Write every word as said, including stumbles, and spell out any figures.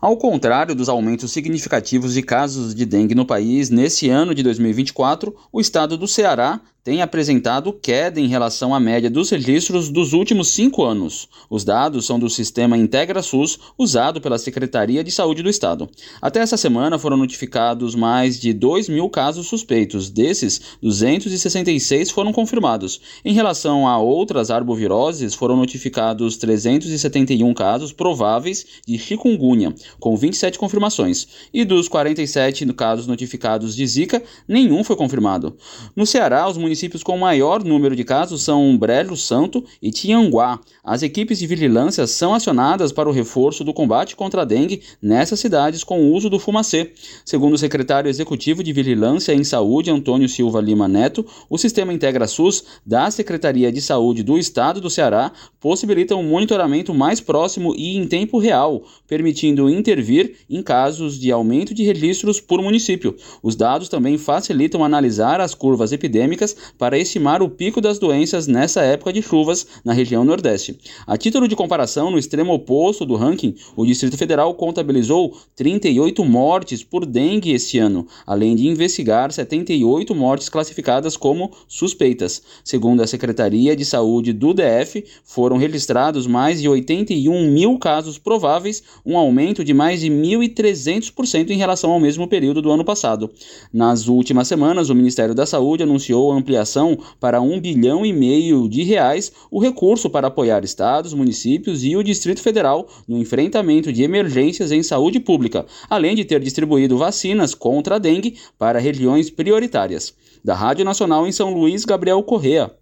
Ao contrário dos aumentos significativos de casos de dengue no país, nesse ano de dois mil e vinte e quatro, o estado do Ceará tem apresentado queda em relação à média dos registros dos últimos cinco anos. Os dados são do sistema IntegraSUS, usado pela Secretaria de Saúde do Estado. Até essa semana foram notificados mais de dois mil casos suspeitos. Desses, duzentos e sessenta e seis foram confirmados. Em relação a outras arboviroses, foram notificados trezentos e setenta e um casos prováveis de chikungunya, com vinte e sete confirmações. E dos quarenta e sete casos notificados de Zika, nenhum foi confirmado. No Ceará, os municípios com maior número de casos são Brejo Santo e Tianguá. As equipes de vigilância são acionadas para o reforço do combate contra a dengue nessas cidades com o uso do fumacê. Segundo o secretário executivo de Vigilância em Saúde, Antônio Silva Lima Neto, o sistema IntegraSUS da Secretaria de Saúde do Estado do Ceará possibilita um monitoramento mais próximo e em tempo real, permitindo intervir em casos de aumento de registros por município. Os dados também facilitam analisar as curvas epidêmicas para estimar o pico das doenças nessa época de chuvas na região Nordeste. A título de comparação, no extremo oposto do ranking, o Distrito Federal contabilizou trinta e oito mortes por dengue este ano, além de investigar setenta e oito mortes classificadas como suspeitas. Segundo a Secretaria de Saúde do D F, foram registrados mais de oitenta e um mil casos prováveis, um aumento de mais de mil e trezentos por cento em relação ao mesmo período do ano passado. Nas últimas semanas, o Ministério da Saúde anunciou a ampliação para um bilhão e meio de reais o recurso para apoiar estados, municípios e o Distrito Federal no enfrentamento de emergências em saúde pública, além de ter distribuído vacinas contra a dengue para regiões prioritárias. Da Rádio Nacional em São Luís, Gabriel Correa.